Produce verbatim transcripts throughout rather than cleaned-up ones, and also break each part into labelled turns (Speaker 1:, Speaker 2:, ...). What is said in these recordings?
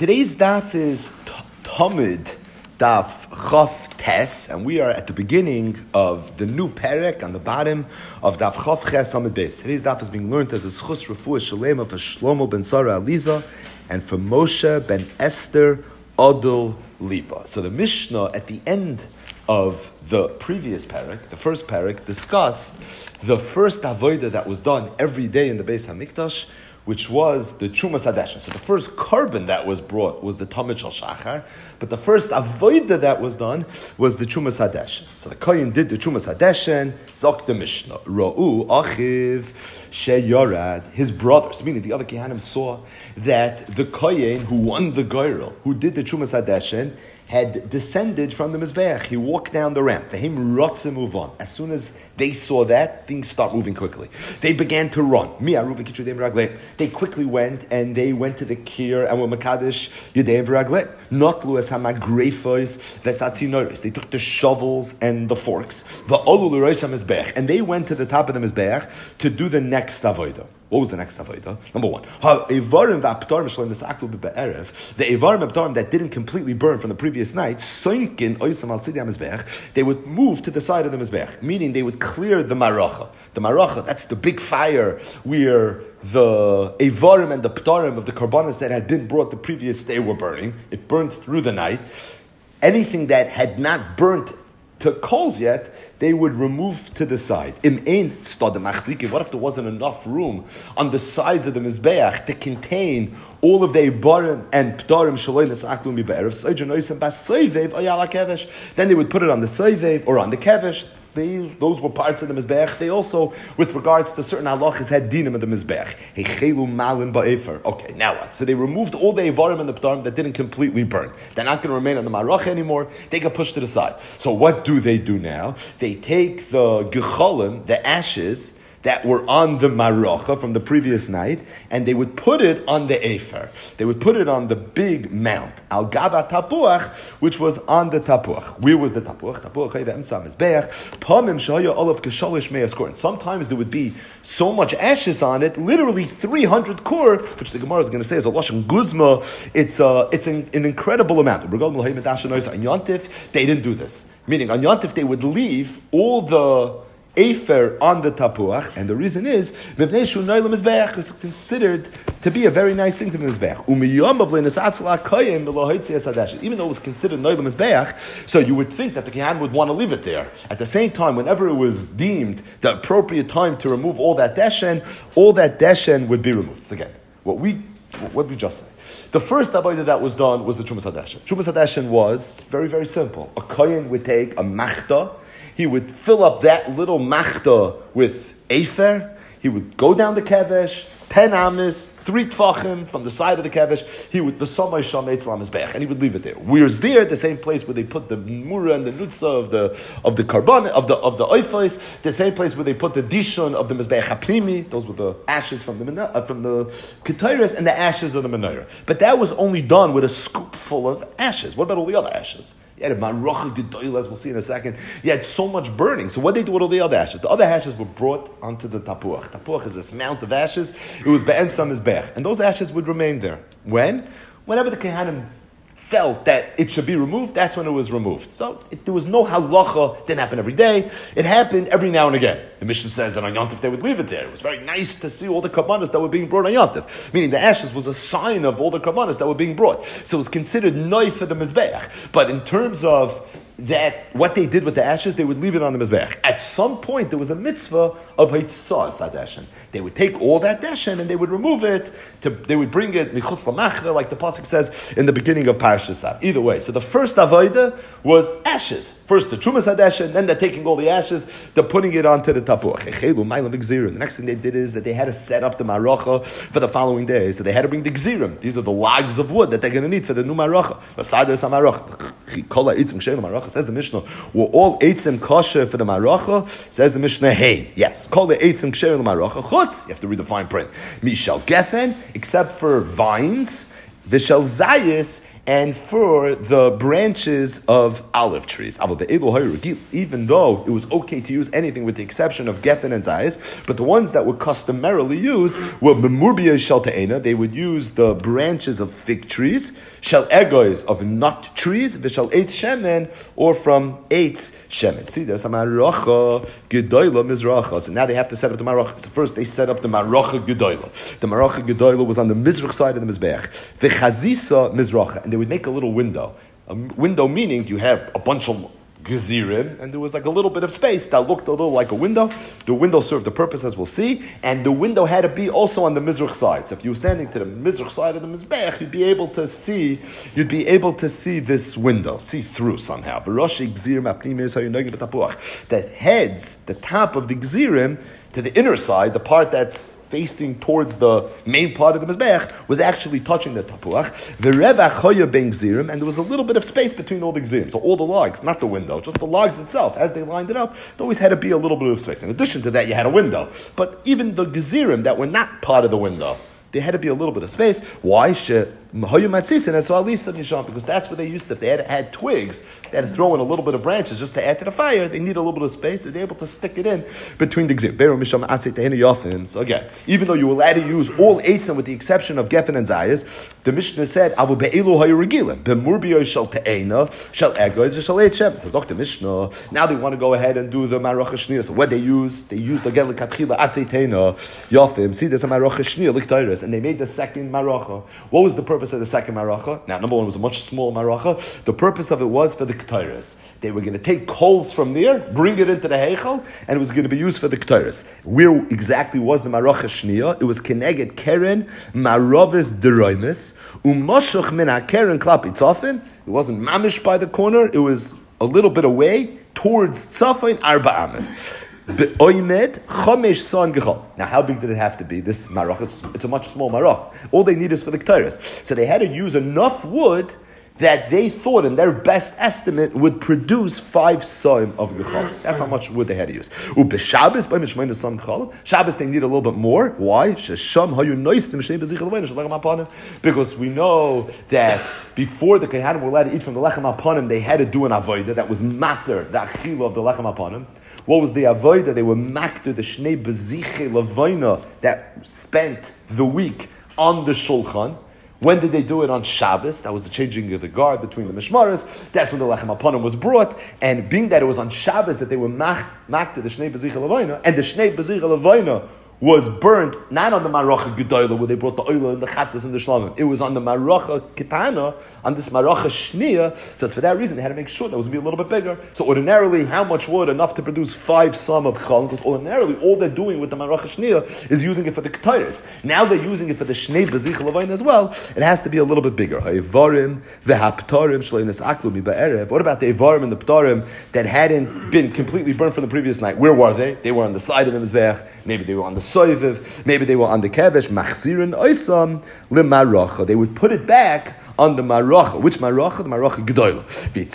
Speaker 1: Today's daf is Talmud daf Chaf Tes, and we are at the beginning of the new perek on the bottom of daf Chaf Ches Amud Beis. Today's daf is being learned as a schus refuah shalema for Shlomo ben Sarah Aliza and for Moshe ben Esther Adol Liba. So the Mishnah at the end of the previous perek, the first perek, discussed the first avodah that was done every day in the Beis Hamikdash, which was the Trumas Hadeshen. So the first carbon that was brought was the Tamid Shal Shachar, but the first avodah that was done was the Trumas Hadeshen. So the Kohen did the Trumas Hadeshen, Zok the Mishnah, Ra'u Achiv She Yorad, his brothers, meaning the other Kehanim saw that the Kohen who won the Goyrel, who did the Trumas Hadeshen, had descended from the Mizbeach. He walked down the ramp. The him rotze move on. As soon as they saw that, things start moving quickly. They began to run. They quickly went and they went to the Kir and were Makadish Yedeim V'Ragleh. Not Luas HaMagrefos Vesatinoris. They took the shovels and the forks. V'olu l'roish HaMizbeach. And they went to the top of the Mizbeach to do the next avodah. What was the next avodah? Number one, the evarim that didn't completely burn from the previous night, they would move to the side of the mizbeach, meaning they would clear the maracha. The maracha, that's the big fire where the evarim and the ptarim of the karbanos that had been brought the previous day were burning. It burned through the night. Anything that had not burnt to coals yet, they would remove to the side. Im ein stad machzike. What if there wasn't enough room on the sides of the mizbeach to contain all of the ibarim and ptarim shaloi nesaklu mi be'erev soijon oisem bas soivev ayala kevesh? Then they would put it on the soivev or on the kevesh. They, those were parts of the mizbeach. They also, with regards to certain halachas, had dinim of the mizbeach. Heichelu malin ba'efer. Okay, now what? So they removed all the ivarim and the ptarim that didn't completely burn. They're not going to remain on the marach anymore. They get pushed to the side. So what do they do now? They take the gecholim, the ashes that were on the maracha from the previous night, and they would put it on the efer. They would put it on the big mount, al gava tapuach, which was on the tapuach. Where was the tapuach? Tapuach hay ve'emsa mizbeach. Pamim shaya olav keshalish me'askor. And sometimes there would be so much ashes on it, literally three hundred kur, which the Gemara is going to say is a lashon guzma. It's a, it's an, an incredible amount. On Yontif, they didn't do this. Meaning on Yontif, they would leave all the Efer on the tapuach, and the reason is because it's considered to be a very nice thing to the mizbeach. Even though it was considered noilam mizbeach, so you would think that the kehan would want to leave it there. At the same time, whenever it was deemed the appropriate time to remove all that deshen, all that deshen would be removed. So again, what we what we just say. The first avodah that was done was the Trumas Hadeshen. Trumas Hadeshen was very very simple. A kohen would take a machta. He would fill up that little machta with efer. He would go down the kevesh, ten amis, three tfachim from the side of the kevesh. He would the samay sham eitzel mizbeach, and he would leave it there. Where's there? The same place where they put the mura and the nutza of the of the carbon of the of the oifos. The same place where they put the dishon of the mizbeach haplimi. Those were the ashes from the uh, from the ketores and the ashes of the menorah. But that was only done with a scoop full of ashes. What about all the other ashes? You had a marocha gedoyel, as we'll see in a second. You had so much burning. So what did they do with all the other ashes? The other ashes were brought onto the tapuach. Tapuach is this mount of ashes. It was be'ensam mizbech, and those ashes would remain there. When? Whenever the kehanim felt that it should be removed, that's when it was removed. So it, there was no halacha. It didn't happen every day. It happened every now and again. The Mishnah says that on Yontif they would leave it there. It was very nice to see all the karbanos that were being brought on Yontif. Meaning the ashes was a sign of all the karbanos that were being brought. So it was considered noi for the mizbeach. But in terms of that, what they did with the ashes, they would leave it on the mizbeach. At some point, there was a mitzvah of haitzah sadeshen. They would take all that deshen and they would remove it. To, they would bring it michutz lamachna, like the pasuk says in the beginning of Parashas Av. Either way, so the first avodah was ashes. First the Trumas Hadeshen, then they're taking all the ashes, they're putting it onto the tapuach. The next thing they did is that they had to set up the maracha for the following day. So they had to bring the gzirim. These are the logs of wood that they're going to need for the new maracha. The saders hamaracha. Says the Mishnah, were all eitzim kosher for the maracha? Says the Mishnah, hey, yes. Call the eitzim ksher l'maracha chutz. You have to read the fine print. Mishal gefen, except for vines, vishal zayis, and for the branches of olive trees. Even though it was okay to use anything with the exception of geffen and zayis, but the ones that were customarily used were memurbia shel te'ena. They would use the branches of fig trees, shel egois of nut trees, v'shel eitz shemen, or from eitz shemen. See, there's a maracha gedoyla mizracha. So now they have to set up the maracha. So first they set up the maracha gedoyla. The maracha gedoyla was on the mizrach side of the mizbeach. The chazisa mizracha, and they would make a little window. A window meaning you have a bunch of gezirim, and there was like a little bit of space that looked a little like a window. The window served the purpose, as we'll see, and the window had to be also on the mizrach side. So if you were standing to the mizrach side of the mizbech, you'd be able to see, you'd be able to see this window, see through somehow. The heads, the top of the gezirim, to the inner side, the part that's facing towards the main part of the mizbech, was actually touching the tapuach. The revach choya ben gzirim, and there was a little bit of space between all the gzirim. So all the logs, not the window, just the logs itself, as they lined it up, there always had to be a little bit of space. In addition to that, you had a window. But even the gzirim that were not part of the window, there had to be a little bit of space. Why? Because that's what they used to. If they had, had twigs, they had to throw in a little bit of branches just to add to the fire. They need a little bit of space. They're able to stick it in between the gzim. So again, even though you were allowed to use all eitzim with the exception of geffen and zayis, the Mishnah said, "Avu be'ilu hayaregilim b'murbiyos shel te'ena shel egois v'shel eitz." Says Doctor Mishnah. Now they want to go ahead and do the maracha shniya. So what they used, they used again l'katchila atzei te'ena yafim. See, there's a maracha shniya l'ktayres, and they made the second maracha. What was the purpose of the second maracha? Now, number one was a much smaller maracha. The purpose of it was for the ketores. They were going to take coals from there, bring it into the heichal, and it was going to be used for the ketores. Where exactly was the maracha shniya? It was keneged keren maravis deroimis umoshuch min hakeren klap itzafin. It wasn't mamish by the corner. It was a little bit away towards tzafin arba amas. Now, how big did it have to be? This marach, it's, it's a much small marach. All they need is for the ketores. So they had to use enough wood that they thought, in their best estimate, would produce five soim of gechal. That's how much wood they had to use. Shabbos, Shabbos they need a little bit more. Why? Because we know that before the Kohanim were allowed to eat from the lechem aponim, they had to do an avodah that was matter, the achila of the lechem aponim. What was the avodah? They were makter, the shnei beziche levayna, that spent the week on the shulchan. When did they do it? On Shabbos. That was the changing of the guard between the mishmaras. That's when the lechem aponim was brought. And being that it was on Shabbos that they were makter, the shnei beziche levayna, and the shnei beziche levayna was burnt not on the Maracha Gedoyla where they brought the oil and the chattas and the shlamim. It was on the Maracha Ketana, on this Maracha Shniya. So it's for that reason they had to make sure that was going to be a little bit bigger. So ordinarily, how much wood? Enough to produce five som of chal, because ordinarily all they're doing with the Maracha Shniya is using it for the Ketayres. Now they're using it for the Shnei Bezich Lavain as well. It has to be a little bit bigger. Ha'evarim v'ha'ptarim shleinis aklu mi ba'erev. What about the Evarim and the Ptarim that hadn't been completely burnt from the previous night? Where were they? They were on the side of the Mizbeach. Maybe they were on the Soiviv, maybe they were on the Kevesh, Machzirin Oisam, Limaracha. They would put it back on the Maracha. Which Maracha? The Maracha Gedoyla.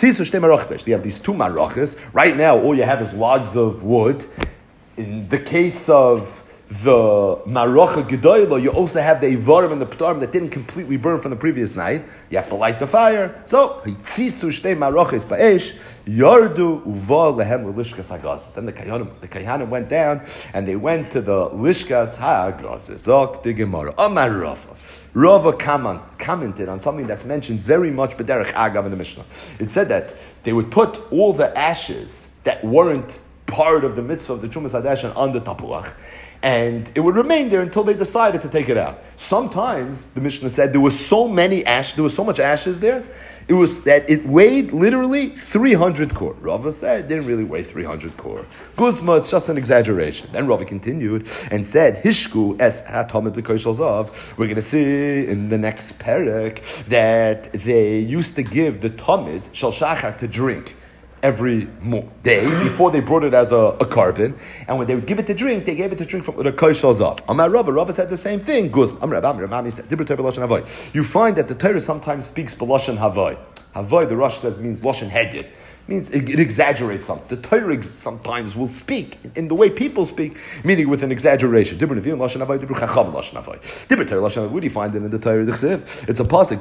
Speaker 1: They have these two Marachas. Right now, all you have is logs of wood. In the case of the Maracha Gedoyla, you also have the Ivarim and the Ptarim that didn't completely burn from the previous night. You have to light the fire. So, Hitzisu Shtei Marachas Ba'esh, Yardu Uva Lehem Lishkas Hagazis. Then the Kayanim, the Kayanim went down and they went to the Lishkas Hagazis. Ok, the Gemara. Amar Rava. Rava commented on something that's mentioned very much B'derech Agav in the Mishnah. It said that they would put all the ashes that weren't part of the mitzvah of the Trumas Hadashan on the Tapuach, and it would remain there until they decided to take it out. Sometimes, the Mishnah said, there was so many ash, there was so much ashes there, it was that it weighed literally three hundred kor. Rava said it didn't really weigh three hundred kor. Guzma, it's just an exaggeration. Then Rava continued and said, Hishku es hatamid l'koshel zav. We're going to see in the next parak that they used to give the tamid shal shachar to drink every day before they brought it as a, a carbon, and when they would give it to drink, they gave it to drink from the koshel zav. Amar Rava, Rava said the same thing. Guz, Amar Rava, Rava said, you find that the Torah sometimes speaks b'lashon havai. Havai, the Rosh says, means lashon hedid. means it, it exaggerates something. The Torah sometimes will speak in the way people speak, meaning with an exaggeration. What do you find it in the Torah? It's a pasuk.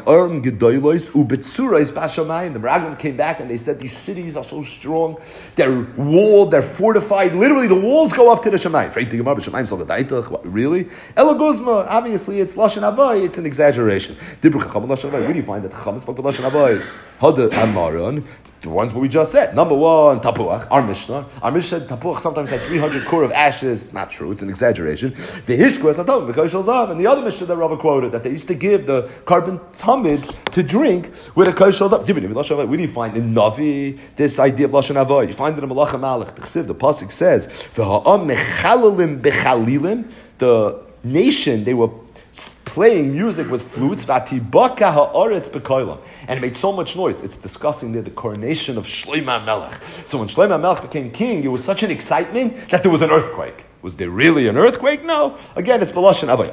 Speaker 1: The Meraglim came back and they said these cities are so strong, they're walled, they're fortified. Literally, the walls go up to the Shemayim. Really? Elaguzma. Obviously, it's lashon havai. It's an exaggeration. Where do you find that Chacham spoke with lashon havai? Hada Amaron. The ones what we just said. Number one, tapuach, our Mishnah. Our Mishnah said tapuach sometimes had three hundred kur of ashes. Not true, it's an exaggeration. The hishku is atom, because zav. And the other Mishnah that Rava quoted, that they used to give the carbon tamid to drink with a koshel zav. Where do you find in Navi this idea of lashon havai? You find it in Malach HaMalach. The Chesiv, the pasuk says, "V'ha'am mechalalim bechalilim." The nation, they were playing music with flutes, and it made so much noise. It's discussing there the coronation of Shlomo Melech. So when Shlomo Melech became king, it was such an excitement that there was an earthquake. Was there really an earthquake? No. Again, it's B'lashon Havai.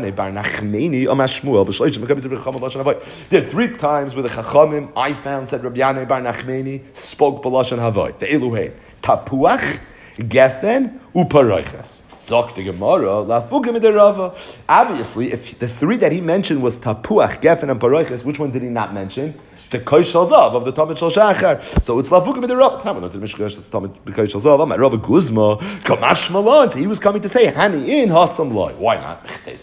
Speaker 1: There are three times where the Chachamim I found said Rabbi Yanai bar Nachmeni spoke B'lashon Havai. The Eluheim Tapuach, Gethen, Uparoiches. Obviously, if the three that he mentioned was Tapuach, Geffen, and Paroiches, which one did he not mention? The Koshel Zav of the Talmud Shal Shachar. So it's Lafukim in the Rav. Come on, to the Mishkash, it's Talmud Koshel Zav. I'm at Rav Guzma, Kamash Malon. He was coming to say, Hani in Hasam Loi. Why not?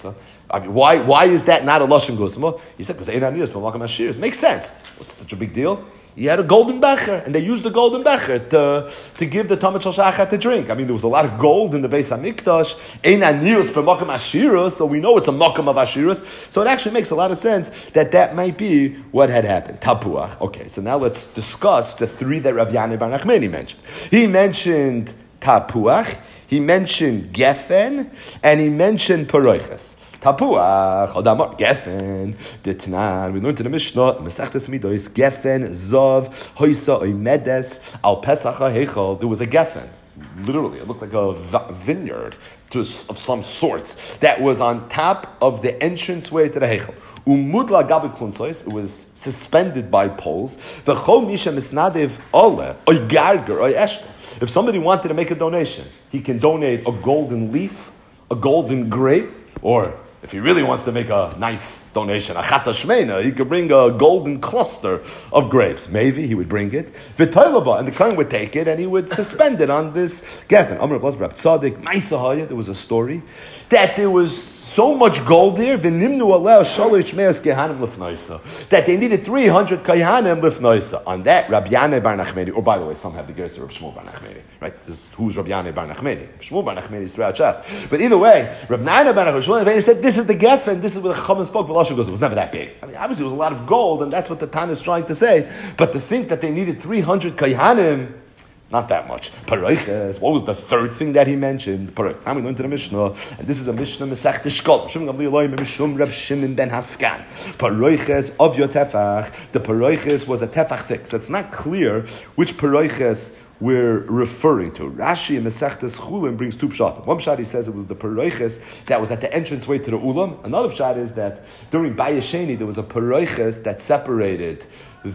Speaker 1: I mean, why, why is that not a Lashon Guzma? He said, because Einanias, Malakam Ashirs. Makes sense. What's such a big deal? He had a golden becher, and they used the golden becher to, to give the Talmud Shal Shachar to drink. I mean, there was a lot of gold in the Beis HaMikdash. Ein anius b'makam ashirus, so we know it's a makam of ashirus. So it actually makes a lot of sense that that might be what had happened. Tapuach. Okay, so now let's discuss the three that Rav Yanai bar Nachmeni mentioned. He mentioned Tapuach, he mentioned Geffen, and he mentioned Paroiches. Tapuach, Adamar, Geffen, Ditnan. We learned in the Mishnah, Mesachtes Midos, Geffen, Zav, Hoisa, Oimedes, Al Pesach HaHeichal. There was a Geffen. Literally, it looked like a vineyard to, of some sorts that was on top of the entranceway to the Heichal. Umudla gabi klunsois, it was suspended by poles. V'chol misha misnadev ole, oy garger, oy eshka. If somebody wanted to make a donation, he can donate a golden leaf, a golden grape, or if he really wants to make a nice donation, a chata shmeina, he could bring a golden cluster of grapes. Maybe he would bring it. V'toylaba, and the kohen would take it and he would suspend it on this geffen. Amr Blas Rab Tzadik, Maisahaya, there was a story that there was so much gold there, v'nimnu aleh shalosh me'as kehanim lifnoisa, that they needed three hundred kehanim lifnoisa. On that, Rabbi Yanai bar Nachmeni, or by the way, some have the gersa of Shmuel bar Nachmeni, right? This is, who's Rabbi Yanai bar Nachmeni? Shmuel bar Nachmeni is throughout Shas. But either way, Rabbi Yanai bar Nachmeni said, this is the geffen, this is where the Chacham spoke, but Lashon goes, it was never that big. I mean, obviously it was a lot of gold, and that's what the Tan is trying to say. But to think that they needed three hundred kehanim, not that much. Paroiches, what was the third thing that he mentioned? Paroiches. Now we learned to the Mishnah, and this is a Mishnah Mesach Tishkol. Mishum Reb Shimon ben Haskan. Paroiches of your tefach. The paroiches was a tefach thick. So it's not clear which paroiches we're referring to. Rashi in Mesechtes Chulin brings two pshatim. One pshat, he says it was the paroiches that was at the entranceway to the ulam. Another pshat is that during Bayesheni there was a paroiches that separated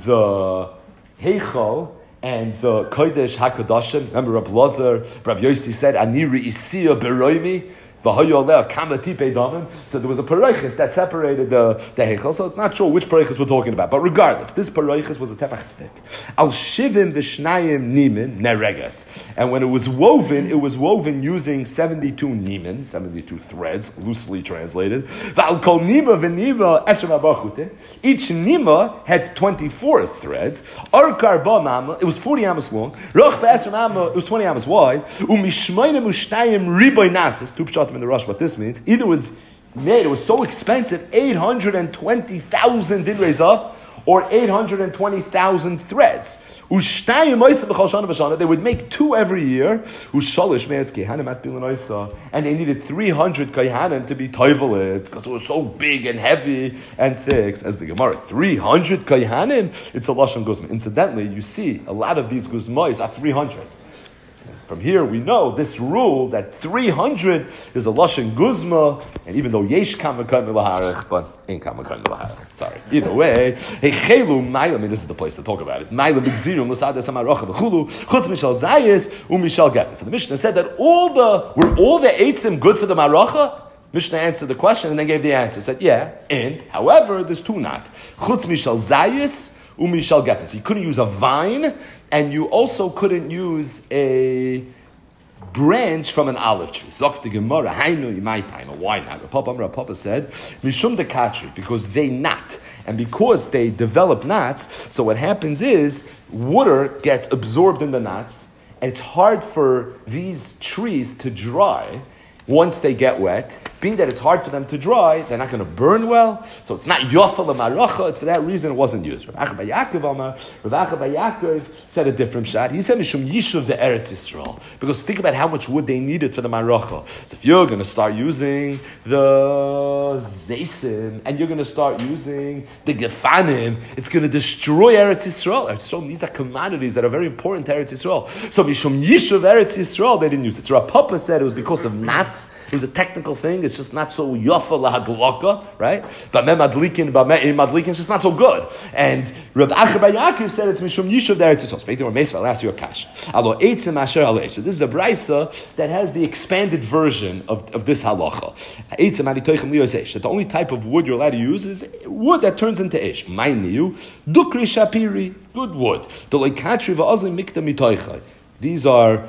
Speaker 1: the heichal and the Kodesh HaKadoshim. Remember Rabbi Lazar, Rabbi Yossi said, Ani re'isiya beroimi, v'hayo kama tipei damim. So there was a paroiches that separated the, the Heichal. So it's not sure which paroiches we're talking about. But regardless, this paroiches was a tefach thick. Al shivim v'shnayim nimin nereges. And when it was woven, it was woven using seventy-two nimin, seventy-two threads, loosely translated. V'al kol nima v'nima esrem abachutin. Each nima had twenty-four threads. Arkar ba mamla, it was forty amos long. Roch b'esrem amma, it was twenty amos wide. Umishmayim ushnayim riboy nasis, two pshat in the rush. What this means, either was made, it was so expensive, eight hundred twenty thousand dinrei zav, or eight hundred twenty thousand threads. They would make two every year, and they needed three hundred kayhanim to be toivelit, because it was so big and heavy and thick. As the Gemara, three hundred kayhanim, it's a lashon guzma. Incidentally, you see, a lot of these guzmas are three hundred. from here we know this rule that three hundred is a Lashon Guzma, and even though Yesh Kamakam Milaharich, but ain't Kamakam Milaharich. Sorry. Either way, hey Chelu Mailam, I mean this is the place to talk about it. Mailam B'Gzirum L'Sadas Hamarocha B'Chulu Chutz Mishal Zayis u'Mishal Gefen. So the Mishnah said that all the were all the eitzim good for the Marocha? Mishnah answered the question and then gave the answer. Said, yeah, and however, there's two not. Chutz Mishal Zayis u'Mishal Gefen. So you couldn't use a vine, and you also couldn't use a branch from an olive tree. Zok the Gemara, Hainu Yimai Taima. Why not? Papa Papa said, Mishum de Katri, because they knot. And because they develop knots, so what happens is water gets absorbed in the knots, and it's hard for these trees to dry once they get wet. Being that it's hard for them to dry, they're not going to burn well. So it's not Yofa L'Maracha. It's for that reason it wasn't used. Rav Acha bar Yaakov Amar, Rav Acha bar Yaakov said a different shot. He said Mishum Yishuv the Eretz Yisrael. Because think about how much wood they needed for the Maracha. So if you're going to start using the Zaysim and you're going to start using the Gefanim, it's going to destroy Eretz Yisrael. Eretz Yisrael, these are commodities that are very important to Eretz Yisrael. So Mishum Yishuv Eretz Yisrael, they didn't use it. So Rav Papa said it was because of knots. It was a technical thing. It's just not so yafa lahadlaka, right? But me madlikin, but me madlikin, it's just not so good. And Rav Acha bar Yaakov said it's mishum yishuv the Eretz Yisrael. Speaking of Meisva, I'll ask you a kash. Alo eitzim asher al eish. So this is a brisa that has the expanded version of, of this halacha. Eitzim ani toichem lios eish. That the only type of wood you're allowed to use is wood that turns into eish. My new dukri shapiri, good wood. Dolei katri va'azim mikta mitoichai. These are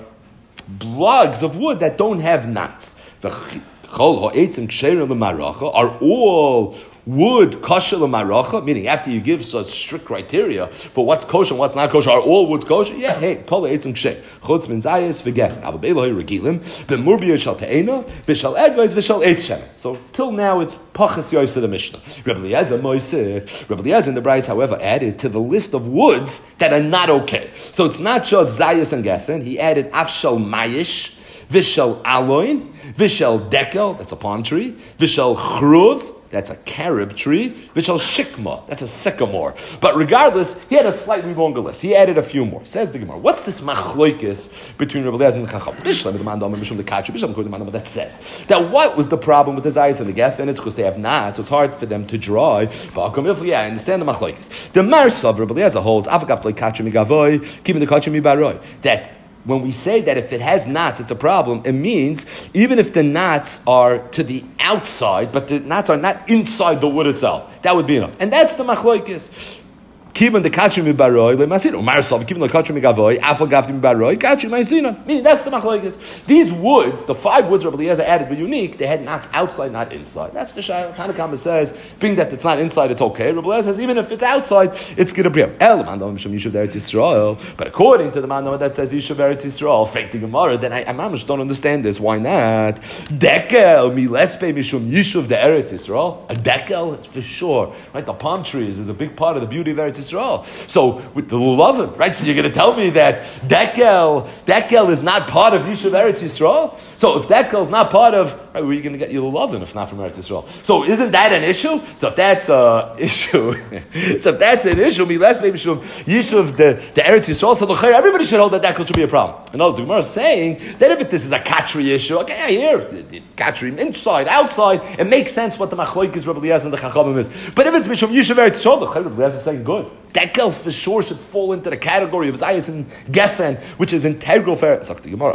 Speaker 1: blogs of wood that don't have knots. The chol ha'etzim ksheira l'maracha are all wood kosher l'maracha, meaning after you give such strict criteria for what's kosher and what's not kosher, are all woods kosher? Yeah, hey, kol ha'etzim ksheir chutz min zayis v'gefen ava beiloi regilim b'murbiyah shal te'ena v'shal egois v'shal eitz shemen. So till now it's pachas yoysa the Mishnah. Rebbe Eliezer moisef. Rebbe Eliezer in the Bryce, however, added to the list of woods that are not okay. So it's not just zayis and gefen. He added afshal mayish, v'shal aloin, v'shal dekel, that's a palm tree, v'shal chruv, that's a carob tree, v'shal shikma, that's a sycamore. But regardless, he had a slightly longer list. He added a few more. Says the Gemara, what's this machloikis between Rebbe Eliezer and the Chacham? Bishlam the mandam and Mishum the Katri, Bishlam the mandam that says that what was the problem with the zayis and the gefen? It's because they have knots, so it's hard for them to dry. But yeah, I understand the machloikis. The Marsav Rebbe Eliezer holds avagap le katri migavoy, keeping the katri mibaroi. That when we say that if it has knots, it's a problem, it means even if the knots are to the outside, but the knots are not inside the wood itself, that would be enough. And that's the machloikis. Kivan the katri mi baroi le masina. Umarsav kivan the katri mi gavoi afal gavti mi baroi katri masina. Meaning that's the machlokes. These woods, the five woods Rebbe Eliezer added were unique. They had knots outside, not inside. That's the shayla. Tanakama says, being that it's not inside, it's okay. Rebbe Eliezer says even if it's outside, it's going to be El mandam mishum yishuv Eretz Yisrael. But according to the mandam that says yishuv Eretz Yisrael, fake the Gemara, then I, I mamish don't understand this. Why not? Dekel mi lespe mishum yishuv the Eretz Yisrael. A dekel, it's for sure. Right, the palm trees is a big part of the beauty of Eretz Yisrael. So with the lulavim, right? So you're going to tell me that dekel, dekel is not part of Yishuv Eretz Yisrael? So if dekel is not part of, right, where are you going to get your lulavim if not from Eretz Yisrael? So isn't that an issue? So if that's an issue, so if that's an issue, me less maybe Yishuv the, the Eretz Yisrael, so everybody should hold that dekel should be a problem. And also the Gemara is saying that if it, this is a katri issue, okay, I hear the, the katri inside, outside, it makes sense what the machlokes Rebbe Eliezer and the Chachamim is. But if it's Mishum Yishuv Eretz Yisrael, the Rebbe Eliezer is saying good. Dekel for sure should fall into the category of Zayis and Gefen, which is integral for.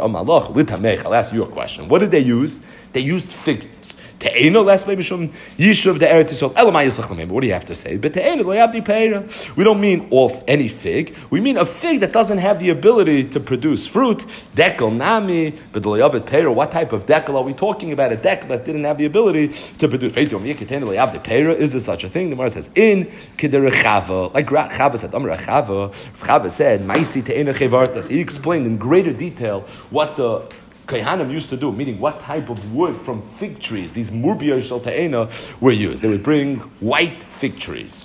Speaker 1: I'll ask you a question. What did they use? They used fig. Te'ena less maybe shum yishuv the Eretz Yisrael. Elamai yisachlamim. What do you have to say? But te'ena lo yavdi peira. We don't mean off any fig. We mean a fig that doesn't have the ability to produce fruit. Dekel nami, but lo yavid peira. What type of dekel are we talking about? A dekel that didn't have the ability to produce. Is there such a thing? The Gemara says in keder Chava. Like Chava said, Amar Chava. Chava said, "Ma'isi te'ena chevartas." He explained in greater detail what the Kohanim used to do, meaning what type of wood from fig trees, these murbiyah shel ta'ena, were used. They would bring white fig trees.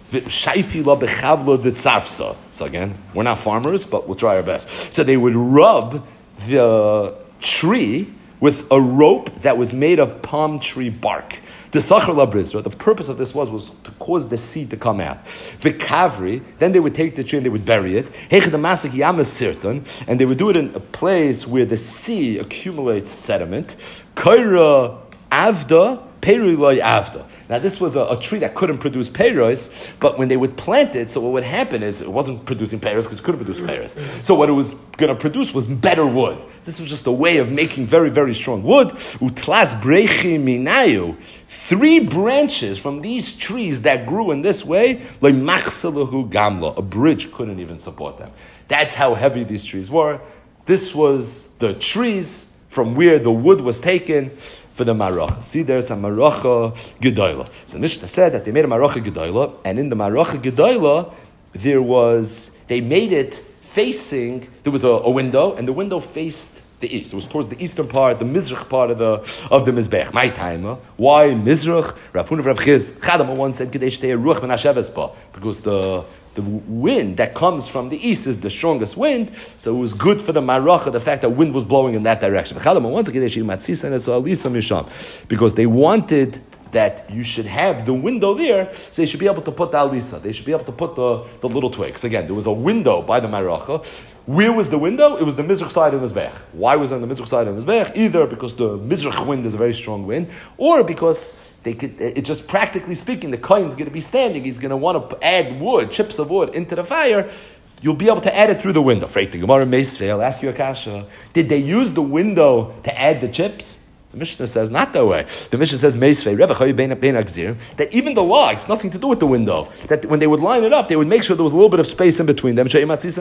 Speaker 1: So again, we're not farmers, but we'll try our best. So they would rub the tree with a rope that was made of palm tree bark. The Sachar La Brizra, the purpose of this was, was to cause the seed to come out. The Kavri, then they would take the tree and they would bury it. And they would do it in a place where the sea accumulates sediment. Kaira Avda, Periloi Avda. Now this was a, a tree that couldn't produce peiros, but when they would plant it, so what would happen is it wasn't producing peiros because it couldn't produce peiros. So what it was going to produce was better wood. This was just a way of making very, very strong wood. Utlas brechi minayu. Three branches from these trees that grew in this way, like machsalahu gamla. A bridge couldn't even support them. That's how heavy these trees were. This was the trees from where the wood was taken for the Maracha. See, there's a Maracha Gedoyla. So the Mishnah said that they made a Maracha Gedoyla, and in the Maracha Gedoyla, there was, they made it facing, there was a, a window, and the window faced the east. It was towards the eastern part, the Mizrach part of the of the Mizbech. My time, huh? Why Mizrach? Rav Huna Rav Chiz. Chadam once said, Kadesh Tei Ruach Ben Hasheves Ba, because the The wind that comes from the east is the strongest wind, so it was good for the Maracha, the fact that wind was blowing in that direction. Because they wanted that you should have the window there, so they should be able to put the alisa. They should be able to put the, the little twigs. Again, there was a window by the Maracha. Where was the window? It was the Mizrach side of the Mizbech. Why was it on the Mizrach side of the Mizbech? Either because the Mizrach wind is a very strong wind, or because They could, it just practically speaking, the kohen's going to be standing. He's going to want to add wood, chips of wood, into the fire. You'll be able to add it through the window. I'll ask you a kasha. Did they use the window to add the chips? The Mishnah says not that way. The Mishnah says that even the logs, nothing to do with the window. That when they would line it up, they would make sure there was a little bit of space in between them.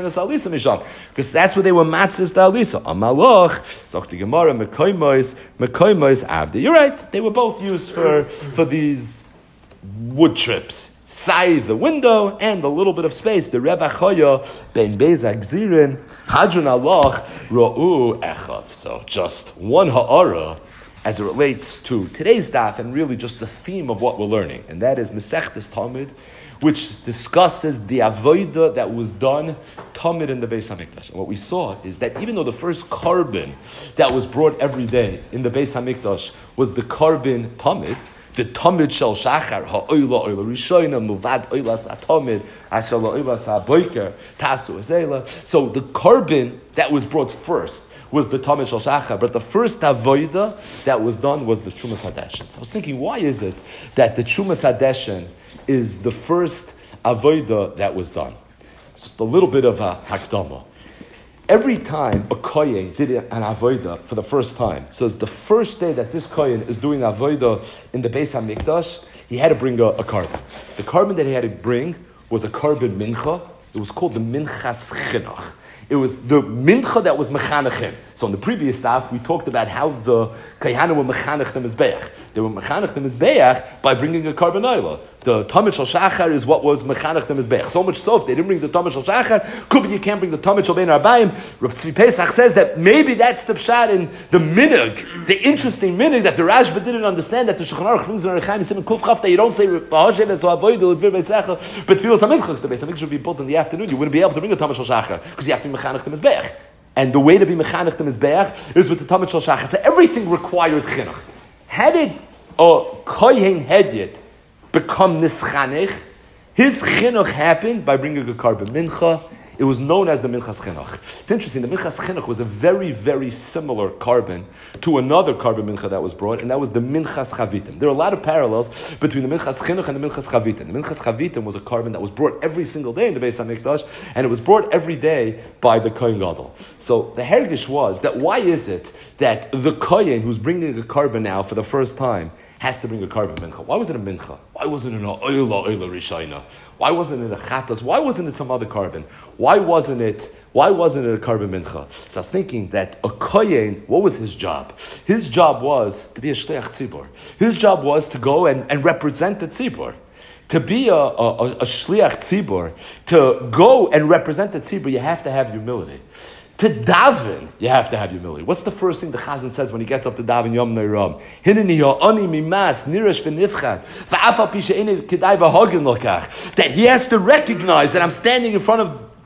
Speaker 1: Because that's where they were matzis the alisa. Amalach, Zokti Gemara, Mekoimois, Mekoimois Avdi. You're right. They were both used for, for these wood trips. Sai the window and a little bit of space. The Rebbe Choya ben Bezak Zirin Hadron Allah Ra'u Echav. So just one ha'ara as it relates to today's daf and really just the theme of what we're learning, and that is Masechtas Talmud, which discusses the avodah that was done Talmud in the Beis Hamikdash. And what we saw is that even though the first carbon that was brought every day in the Beis Hamikdash was the carbon Talmud, the Talmud shel Shachar, ha'oila oila rishoina, muvad oilas atomid, ashal oilas ha'boiker, tasu azela. So the carbon that was brought first was the Talmud shel Shachar, but the first avodah that was done was the Trumas Hadeshin. So I was thinking, why is it that the Trumas Hadeshin is the first avodah that was done? Just a little bit of a hakdama. Every time a kohen did an avodah for the first time, so it's the first day that this kohen is doing avodah in the Beis Hamikdash, he had to bring a, a carbon. The carbon that he had to bring was a carbon mincha. It was called the minchas chinuch. It was the mincha that was mechanechim. So in the previous stuff, we talked about how the Kayhana were mechanech the Mizbeach. They were mechanech the Mizbeach by bringing a carbon oila. The Talmud shel Shachar is what was mechanech the Mizbeach. So much so, if they didn't bring the Talmud shel Shachar, could be you can't bring the Talmud shel Bein Arbaim. Reb Tzvi Pesach says that maybe that's the pshat in the minig, the interesting minig that the Rashba didn't understand, that the Shulchan Aruch brings in Rechaim Simon Kuf Chaf, that you don't say Hashem as avoid the Levir Beitzachah, but Tfilas HaMinchas, the Beis Hamikdash would be built in the afternoon. You wouldn't be able to bring a Talmud shel Shachar because you have to be mechanech the Mizbeach. And the way to be mechanech the Mizbeach is with the Talmud shel Shachar. So everything required chinuch. Had it a kohen hedyet become nischanech, his chinuch happened by bringing a carbon mincha. It was known as the minchas chinuch. It's interesting. The minchas chinuch was a very, very similar carbon to another carbon mincha that was brought, and that was the minchas chavitim. There are a lot of parallels between the minchas chinuch and the minchas chavitim. The minchas chavitim was a carbon that was brought every single day in the Beis Hamikdash, and it was brought every day by the kohen gadol. So the hergish was that why is it that the kohen who's bringing a carbon now for the first time has to bring a carbon mincha? Why was it a mincha? Why wasn't it an oila oila rishayna? Why wasn't it a chatas? Why wasn't it some other carbon? Why wasn't it? Why wasn't it a carbon mincha? So I was thinking that a kohen, what was his job? His job was to be a shleach tzibur. His job was to go and, and represent the tzibur. To be a, a, a shliach tzibur, to go and represent the tzibur, you have to have humility. To daven, you have to have humility. What's the first thing the Chazan says when he gets up to daven Yom Neiram? Hineni ha'ani mimas nirish v'nifchad v'afal pi she'eni kedai v'hagin lokach. That he has to recognize that I'm standing in front of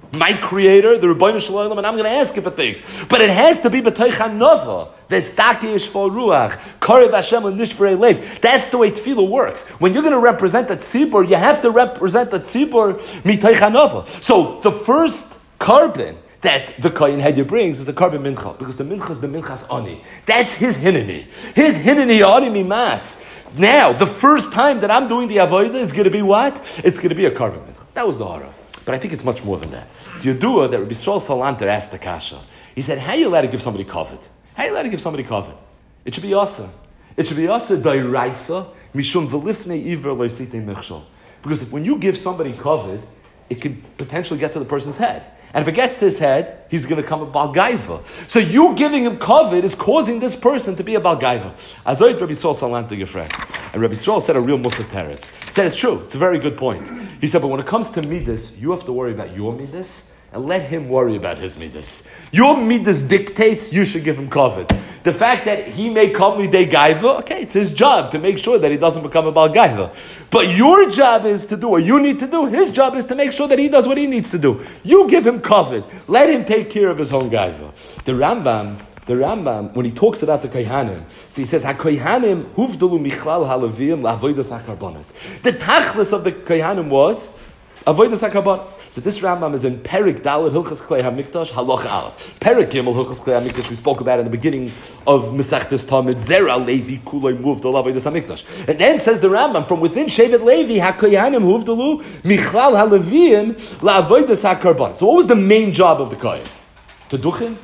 Speaker 1: my creator, the Rebbeinu Shalom, and I'm going to ask you for things. But it has to be b'toich hanova. V'staki for ruach, karev Hashem l'nishbrei lev. That's the way tefillah works. When you're going to represent the tzibur, you have to represent the tzibur mitoich hanova. So the first carbon that the Kohen Hedya brings is the carbon mincha, because the mincha is the minchas ani. That's his hineni. His hineni ani mimas. Now, the first time that I'm doing the avodah is going to be what? It's going to be a carbon mincha. That was the hara. But I think it's much more than that. It's Yedua that Rabbi Yisrael Salanter asked the kasha. He said, how are you allowed to give somebody kavod? How are you allowed to give somebody kavod? It should be asa. It should be asa dairaisa mishum v'lifnei iver loisitei michshol. Because if, when you give somebody kavod, it could potentially get to the person's head. And if it gets to his head, he's going to come a Baal Gaiva. So you giving him kavod is causing this person to be a Baal Gaiva. Azoyt Rabbi Yisrael Salanter Gefrek. And Rabbi Yisrael said a real Musa Teretz. He said it's true. It's a very good point. He said, but when it comes to midas, you have to worry about your midas and let him worry about his midas. Your midas dictates you should give him kavod. The fact that he may come midei gaiva, okay, it's his job to make sure that he doesn't become a Baal Gaiva. But your job is to do what you need to do. His job is to make sure that he does what he needs to do. You give him kavod. Let him take care of his own gaiva. The Rambam, the Rambam, when he talks about the Kohanim, so he says, HaKohanim huvdalu michlal halavim la'avodas hakarbonos. The tachlis of the Kohanim was avodas hakarbonos. So this Rambam is in Perik Dalet Hilchas Klei HaMikdash Halacha Aleph. Perik Gimel Hilchas Klei HaMikdash we spoke about in the beginning of Masechtas Talmud. Zera Levi Kuloi moved to avodas haMikdash. And then says the Rambam, from within Shevet Levi HaKohanim huvdalu michlal halavim la'avodas hakarbonos. So what was the main job of the Kohen? To duchen?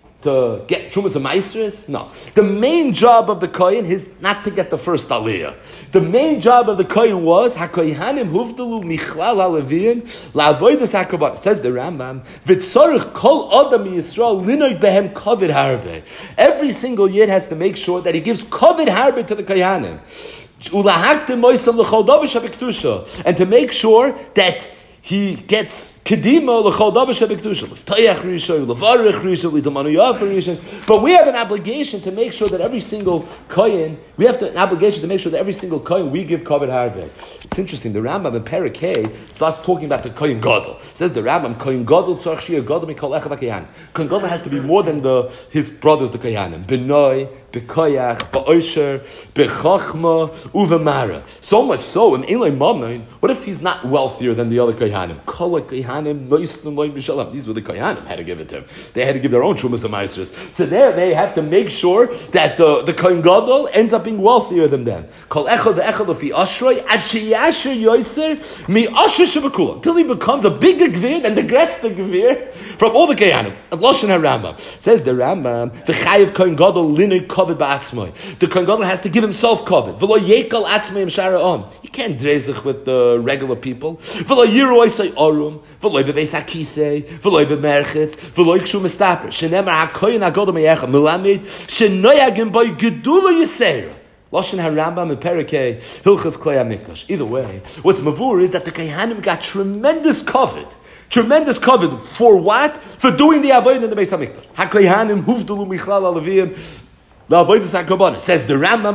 Speaker 1: To get Trumas and Maestras? No. The main job of the Kohen is not to get the first Aliyah. The main job of the Kohen was HaKohanim huvdalu michlal haLevim la'avodas hakarbonos. Says the Rambam, V'tzorich kol adam Yisrael linoy behem kavod harbe. Every single yid has to make sure that he gives kavod harbe to the Kohanim. And to make sure that he gets Kedima l'chol davar shebekdusha, l'ftayach rishon, l'varech rishon, l'tamanu rishon. But we have an obligation to make sure that every single kohen, we have to, an obligation to make sure that every single kohen we give kavod harbe. It's interesting. The Rambam in Perek Hey starts talking about the kohen gadol. Says the Rambam, kohen gadol tzarich shiyeh gadol mikol echad hakohen. Kohen gadol has to be more than the his brothers, the kohanim. Benoi, bekoyach, ba'osher, bechachma, uvemara. So much so, in Eloi Mammon, what if he's not wealthier than the other kohanim? Kol kohanim. These were the Kohanim had to give it to him. They had to give their own Trumas and Maestras. So there they have to make sure that the, the Kohen Gadol ends up being wealthier than them. Until he becomes a bigger gvir than the rest of the gvir from all the Kohanim. Loshen HaRambam. Says the Rambam, the Chayiv Kohen Gadol linei kavod ba'atzmai. The Kohen Gadol has to give himself kavod. V'lo yekal atzmai im shara'om. He can't drezich with the regular people. V'lo yiru oisai orum. V'loy bebeis hakisei, v'loy bemerchitz, v'loy kshu mistaper. Shenemar hakoyin hagodol meyecha melamed shenoyagim boy gedula yisera. Loshen HaRambam and Perek Hey Hilchas Klei HaMikdash. Either way, what's mavur is that the Kohanim got tremendous kavod. Tremendous kavod for what? For doing the avodah in the Beis HaMikdash. HaKohanim huvdalu michlal haLevim. Says the Rambam,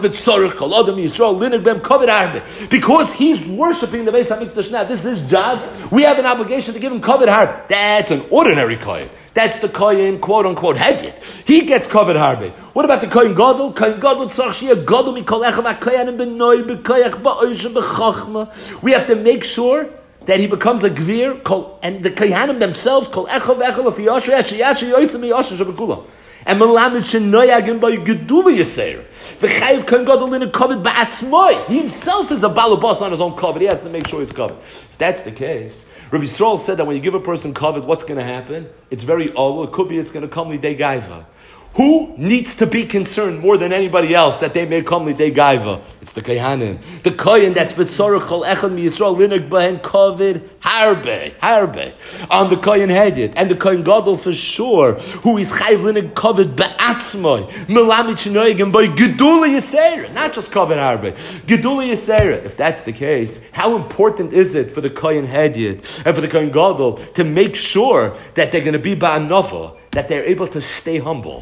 Speaker 1: because he's worshipping the Beis HaMikdash now. This is his job. We have an obligation to give him kavod harbe. That's an ordinary kohen. That's the kohen, quote unquote, hedyet. He gets kavod harbe. What about the kohen gadol? Kohen gadol tzarich sheyeh gadol mikol echad hakohanim benoi bekoyach ba'osher bechachma. We have to make sure that he becomes a gvir, and the kohanim themselves kol echad v'echad lefi yasher yasher yasher yosem yasher shebekulam. And Melamed shenoyagim by gedula yiser. V'chayiv kohen gadol in a kavod ba'atzmai. He himself is a balabas on his own kavod. He has to make sure he's covered. If that's the case, Rabbi Yisrael said that when you give a person kavod, what's going to happen? It's very old. It could be it's going to come lidei gaiva. Who needs to be concerned more than anybody else that they may come lidei gaiva? It's the Kohanim. The Kohen that's v'tzorich kol echad mi Yisrael linig behen kavod harbe, harbe. On the Kohen hedyet. And the Kohen Gadol for sure, who is chayv linig kavod be'atzmai. Melamid shenoyagim by gedula yisera. Not just kavod harbe. Gedula yisera. If that's the case, how important is it for the Kohen hedyet and for the Kohen Gadol to make sure that they're going to be ba'anova, that they're able to stay humble,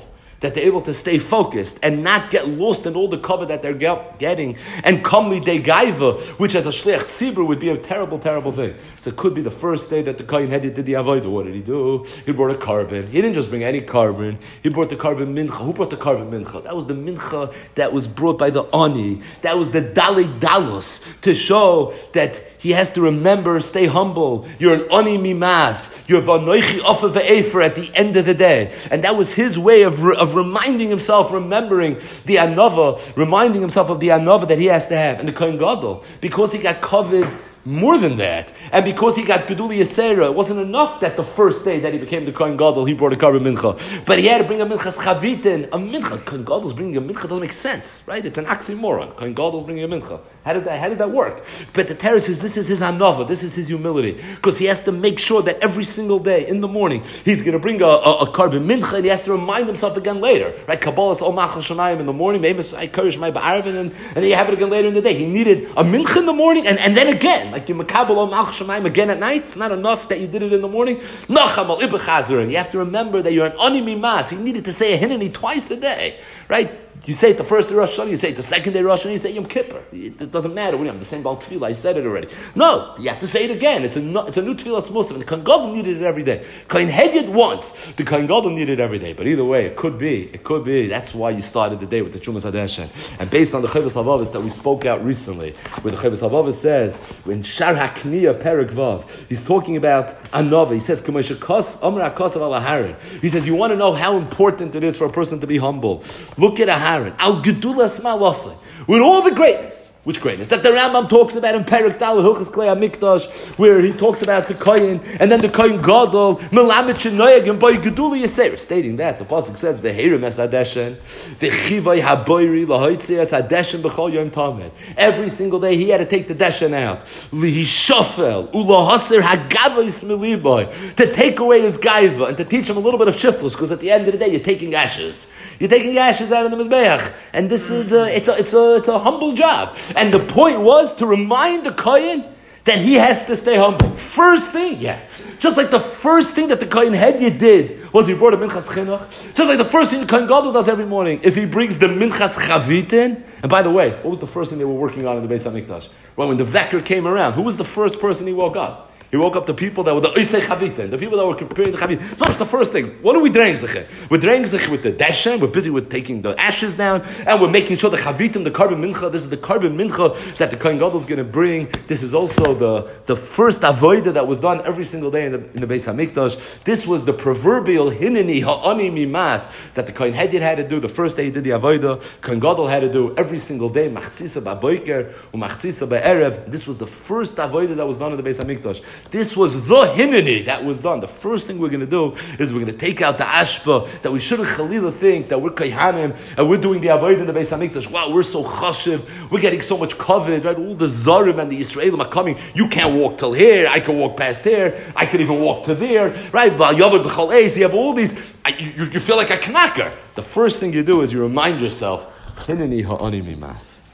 Speaker 1: that they're able to stay focused and not get lost in all the cover that they're get, getting, and kamli de gaiva, which as a shliach tzibur would be a terrible, terrible thing. So it could be the first day that the Kohen Hedyot did the avodah. What did he do? He brought a carbon. He didn't just bring any carbon. He brought the carbon mincha. Who brought the carbon mincha? That was the mincha that was brought by the ani. That was the dali dalos to show that he has to remember, stay humble. You're an ani mimas. You're vanoichi ofa ve'efer at the end of the day. And that was his way of, re- of reminding himself, remembering the anova, reminding himself of the anova that he has to have. And the Kohen Gadol, because he got covered more than that, and because he got Geduli Yisera, it wasn't enough that the first day that he became the Kohen Gadol, he brought a carbon mincha. But he had to bring a minchas chavitin, a mincha. Kohen Gadol's bringing a mincha doesn't make sense, right? It's an oxymoron. Kohen Gadol's bringing a mincha. How does that, how does that work? But the Torah says this is his anova, this is his humility, because he has to make sure that every single day in the morning he's going to bring a, a, a carbon mincha, and he has to remind himself again later, right? Kabbalas Ol Machal Shamayim in the morning, maybe I Kurish my Ba'arvin, and and then you have it again later in the day. He needed a mincha in the morning, and, and then again, like you makabel Ol Machal Shamayim again at night. It's not enough that you did it in the morning. Nacham Al Ibechazer, and you have to remember that you're an ani mimas. He needed to say a hineni twice a day, right? You say it the first day Rosh Hashanah, you say it the second day Rosh Hashanah, you say Yom Kippur. It, it doesn't matter. We have the same Baal Tefillah. I said it already. No, you have to say it again. It's a no, it's a new Tefillah Musaf, and the Kohen Gadol needed it every day. Kohen Hedyot once, the Kohen Gadol needed it every day. But either way, it could be. It could be. That's why you started the day with the Trumas Hadeshen. And based on the Chovos HaLevavos that we spoke out recently, where the Chovos HaLevavos says, when Shar HaKniya Perek Vav, he's talking about Anova. He says, he says, you want to know how important it is for a person to be humble. Look at Aharon. Al Gedulas Malosai. With all the greatness. Which greatness? That the Rambam talks about in Perek Dal Hilchos Klei HaMikdash, where he talks about the Kohen, and then the Kohen Gadol, Melamed Shenoyag, and Boy Geduli Yisera. Stating that, the Pasuk says, V'heirem es Hadeshen, V'chivay haboyri lahoitzi es Hadeshen b'chol yom tamed. Every single day he had to take the Deshen out. Lihishofel, ulahaser hagavos miliboy. To take away his gaiva, and to teach him a little bit of shiflus, because at the end of the day, you're taking ashes. You're taking ashes out of the Mizbeach. And this is a, it's a, it's a, it's a humble job. And the point was to remind the Kohen that he has to stay humble. First thing, yeah. Just like the first thing that the Kohen Hedyot did was he brought a minchas chinuch. Just like the first thing the Kohen Gadol does every morning is he brings the minchas chavitin. And by the way, what was the first thing they were working on in the Beis HaMikdash? Well, when the Veker came around, who was the first person he woke up? He woke up the people that were the Oisei Chavitin, the people that were preparing the Chavitin. It's not just the first thing. What are we doing? We're doing with the Deshen, we're busy with taking the ashes down, and we're making sure the Chavitim, the carbon mincha, this is the carbon mincha that the Kohen Gadol is going to bring. This is also the, the first avodah that was done every single day in the, in the Beis HaMikdash. This was the proverbial hineni ha'ani mimas that the Kohen Hedyot had to do the first day he did the avodah. Kohen Gadol had to do every single day, machzisa ba'boiker, u'machzisa ba'erev. This was the first avodah that was done in the Beis HaMikdash. This was the hineni that was done. The first thing we're going to do is we're going to take out the ashpa, that we shouldn't chalila think that we're kayhanim and we're doing the avodah in the Beis HaMikdash. Wow, we're so chashiv, we're getting so much covered, right? All the zarim and the Yisraelim are coming. You can't walk till here, I can walk past here, I can even walk to there, right? You have all these, you, you feel like a knacker. The first thing you do is you remind yourself, hineni ha'ani mimas.